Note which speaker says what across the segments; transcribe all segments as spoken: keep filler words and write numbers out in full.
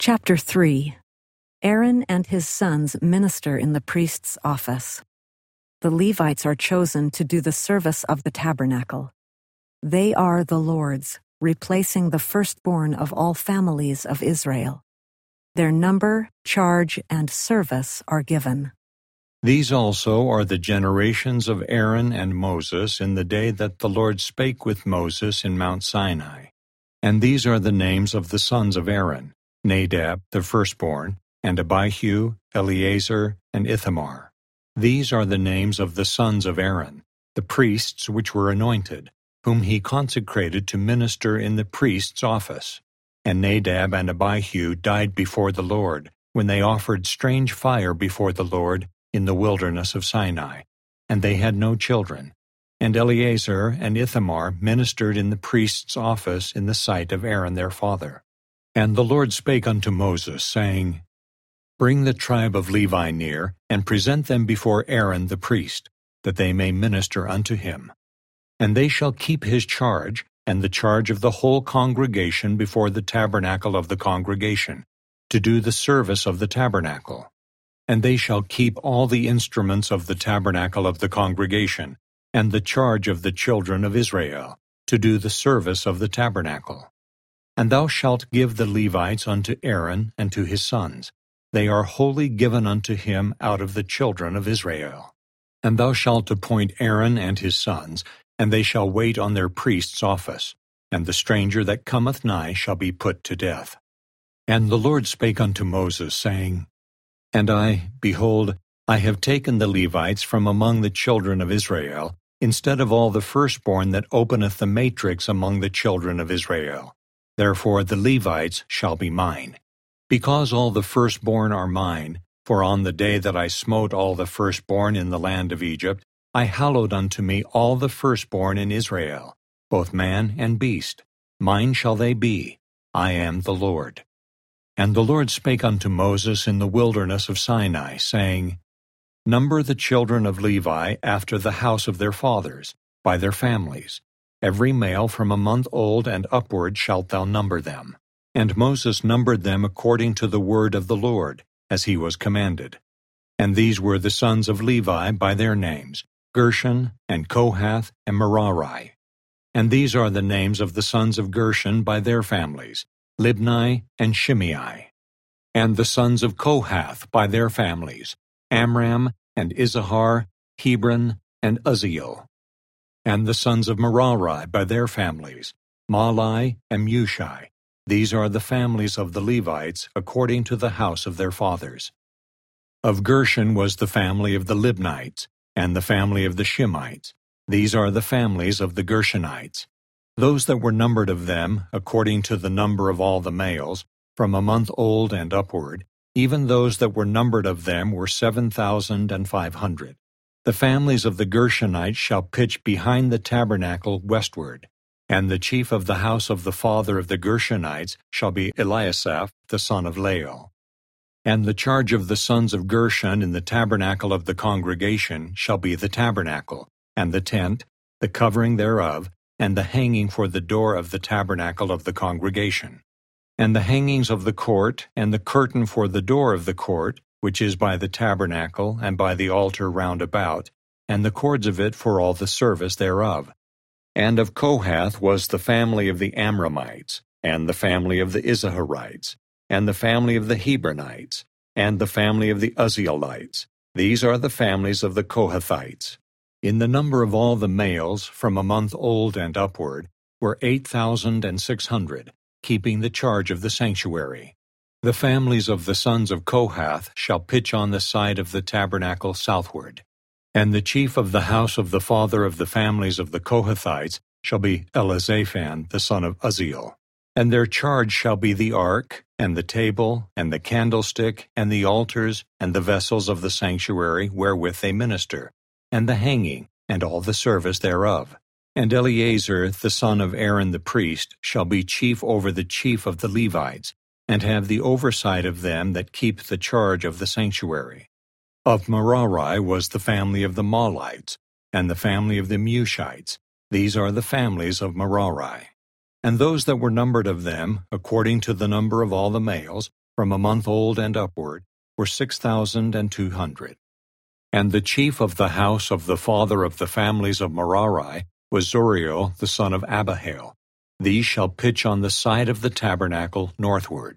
Speaker 1: Chapter three. Aaron and his sons minister in the priest's office. The Levites are chosen to do the service of the tabernacle. They are the Lord's, replacing the firstborn of all families of Israel. Their number, charge, and service are given.
Speaker 2: These also are the generations of Aaron and Moses in the day that the Lord spake with Moses in Mount Sinai. And these are the names of the sons of Aaron: Nadab, the firstborn, and Abihu, Eleazar, and Ithamar. These are the names of the sons of Aaron, the priests which were anointed, whom he consecrated to minister in the priest's office. And Nadab and Abihu died before the Lord, when they offered strange fire before the Lord in the wilderness of Sinai, and they had no children. And Eleazar and Ithamar ministered in the priest's office in the sight of Aaron their father. And the Lord spake unto Moses, saying, Bring the tribe of Levi near, and present them before Aaron the priest, that they may minister unto him. And they shall keep his charge, and the charge of the whole congregation before the tabernacle of the congregation, to do the service of the tabernacle. And they shall keep all the instruments of the tabernacle of the congregation, and the charge of the children of Israel, to do the service of the tabernacle. And thou shalt give the Levites unto Aaron and to his sons. They are wholly given unto him out of the children of Israel. And thou shalt appoint Aaron and his sons, and they shall wait on their priest's office, and the stranger that cometh nigh shall be put to death. And the Lord spake unto Moses, saying, And I, behold, I have taken the Levites from among the children of Israel, instead of all the firstborn that openeth the matrix among the children of Israel. Therefore the Levites shall be mine. Because all the firstborn are mine, for on the day that I smote all the firstborn in the land of Egypt, I hallowed unto me all the firstborn in Israel, both man and beast. Mine shall they be. I am the Lord. And the Lord spake unto Moses in the wilderness of Sinai, saying, Number the children of Levi after the house of their fathers, by their families. Every male from a month old and upward shalt thou number them. And Moses numbered them according to the word of the Lord, as he was commanded. And these were the sons of Levi by their names, Gershon, and Kohath, and Merari. And these are the names of the sons of Gershon by their families, Libni and Shimei. And the sons of Kohath by their families, Amram, and Izahar, Hebron, and Uzziel. And the sons of Merari by their families, Mahli and Mushi. These are the families of the Levites according to the house of their fathers. Of Gershon was the family of the Libnites, and the family of the Shimites. These are the families of the Gershonites. Those that were numbered of them, according to the number of all the males, from a month old and upward, even those that were numbered of them were seven thousand and five hundred. The families of the Gershonites shall pitch behind the tabernacle westward, and the chief of the house of the father of the Gershonites shall be Eliasaph the son of Lael. And the charge of the sons of Gershon in the tabernacle of the congregation shall be the tabernacle, and the tent, the covering thereof, and the hanging for the door of the tabernacle of the congregation. And the hangings of the court, and the curtain for the door of the court, which is by the tabernacle and by the altar round about, and the cords of it for all the service thereof. And of Kohath was the family of the Amramites, and the family of the Izaharites, and the family of the Hebronites, and the family of the Uzzielites. These are the families of the Kohathites. In the number of all the males, from a month old and upward, were eight thousand and six hundred, keeping the charge of the sanctuary. The families of the sons of Kohath shall pitch on the side of the tabernacle southward. And the chief of the house of the father of the families of the Kohathites shall be Elizaphan the son of Uzziel. And their charge shall be the ark, and the table, and the candlestick, and the altars, and the vessels of the sanctuary wherewith they minister, and the hanging, and all the service thereof. And Eleazar the son of Aaron the priest shall be chief over the chief of the Levites, and have the oversight of them that keep the charge of the sanctuary. Of Merari was the family of the Mahlites, and the family of the Mushites. These are the families of Merari. And those that were numbered of them, according to the number of all the males, from a month old and upward, were six thousand and two hundred. And the chief of the house of the father of the families of Merari was Zuriel the son of Abihail. These shall pitch on the side of the tabernacle northward.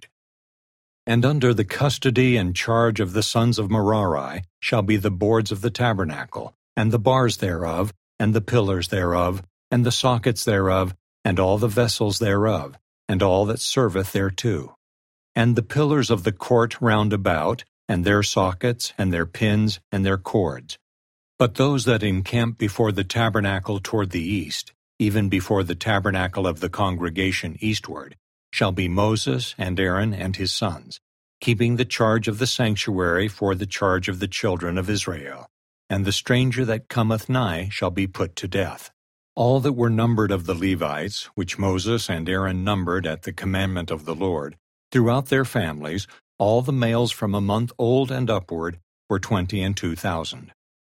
Speaker 2: And under the custody and charge of the sons of Merari shall be the boards of the tabernacle, and the bars thereof, and the pillars thereof, and the sockets thereof, and all the vessels thereof, and all that serveth thereto. And the pillars of the court round about, and their sockets, and their pins, and their cords. But those that encamp before the tabernacle toward the east, even before the tabernacle of the congregation eastward, shall be Moses and Aaron and his sons, keeping the charge of the sanctuary for the charge of the children of Israel. And the stranger that cometh nigh shall be put to death. All that were numbered of the Levites, which Moses and Aaron numbered at the commandment of the Lord, throughout their families, all the males from a month old and upward, were twenty and two thousand.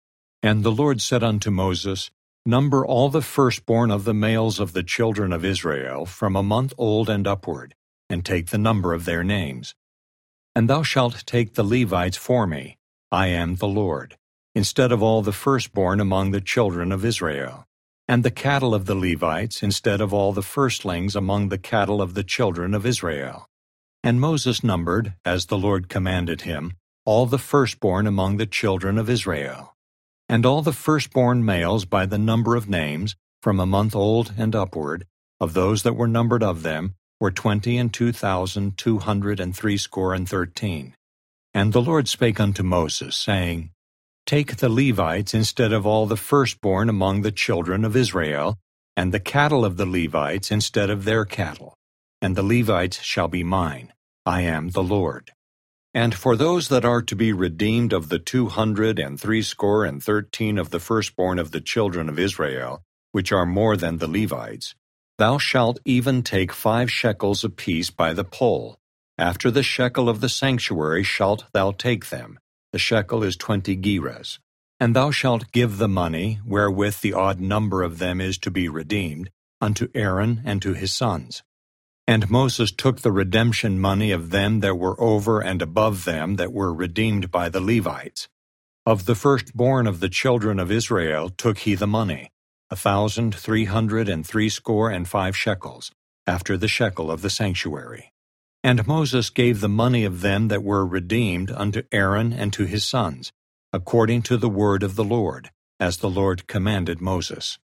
Speaker 2: And the Lord said unto Moses, Number all the firstborn of the males of the children of Israel from a month old and upward, and take the number of their names. And thou shalt take the Levites for me, I am the Lord, instead of all the firstborn among the children of Israel, and the cattle of the Levites instead of all the firstlings among the cattle of the children of Israel. And Moses numbered, as the Lord commanded him, all the firstborn among the children of Israel. And all the firstborn males by the number of names, from a month old and upward, of those that were numbered of them, were twenty and two thousand two hundred and threescore and thirteen. And the Lord spake unto Moses, saying, Take the Levites instead of all the firstborn among the children of Israel, and the cattle of the Levites instead of their cattle. And the Levites shall be mine. I am the Lord. And for those that are to be redeemed of the two hundred and threescore and thirteen of the firstborn of the children of Israel, which are more than the Levites, thou shalt even take five shekels apiece by the poll. After the shekel of the sanctuary shalt thou take them. The shekel is twenty gerahs. And thou shalt give the money, wherewith the odd number of them is to be redeemed, unto Aaron and to his sons. And Moses took the redemption money of them that were over and above them that were redeemed by the Levites. Of the firstborn of the children of Israel took he the money, a thousand three hundred and threescore and five shekels, after the shekel of the sanctuary. And Moses gave the money of them that were redeemed unto Aaron and to his sons, according to the word of the Lord, as the Lord commanded Moses.